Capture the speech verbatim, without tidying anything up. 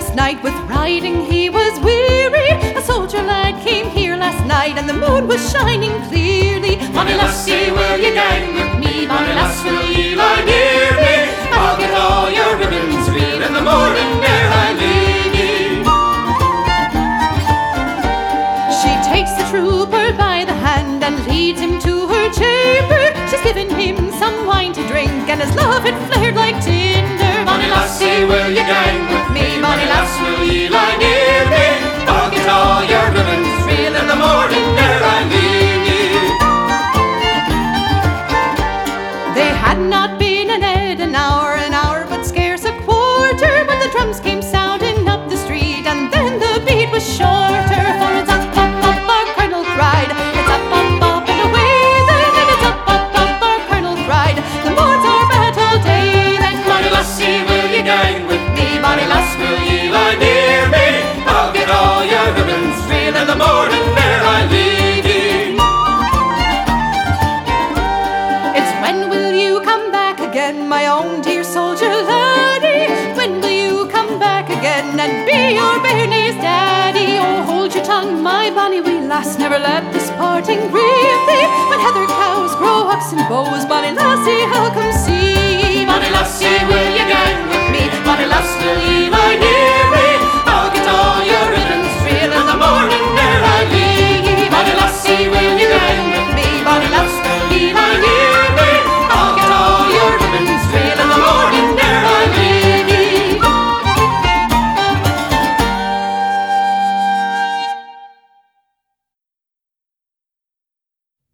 sleepless night, with riding he was weary. A soldier lad came here last night, and the moon was shining clearly. Bonny lassie, will ye gang with me? Bonny lass, will ye lie near me? I'll get all your ribbons reeled in the morning ere I leave ye. She takes the trooper by the hand and leads him to her chamber. She's given him some wine to drink, and his love had flared like tinder. Bonny lassie, will ye gang with me? Bonny lass, will ye lie near me? I'll get all your ribbons reeled in the morning ere I leave ye. They had not been in Ed an hour, an hour, but scarce a quarter, when the drums came sounding up the street, and then the beat was shorter. For it's up, up, up, our Colonel cried. It's up, up, up, and away then, and it's up, up, up, our Colonel cried. The morn's our battle day then. Bonny lassie, will ye gang with me? Bonny lass, will ye lie near me? I'll get all your ribbons reeled in the morning ere I leave ye. It's when will you come back again, my own dear soldier laddie? When will you come back again and be your bairnie's daddy? Oh, hold your tongue, my bonny wee lass, never let this parting grieve thee. When heather cows grow oxen bows, bonny lassie,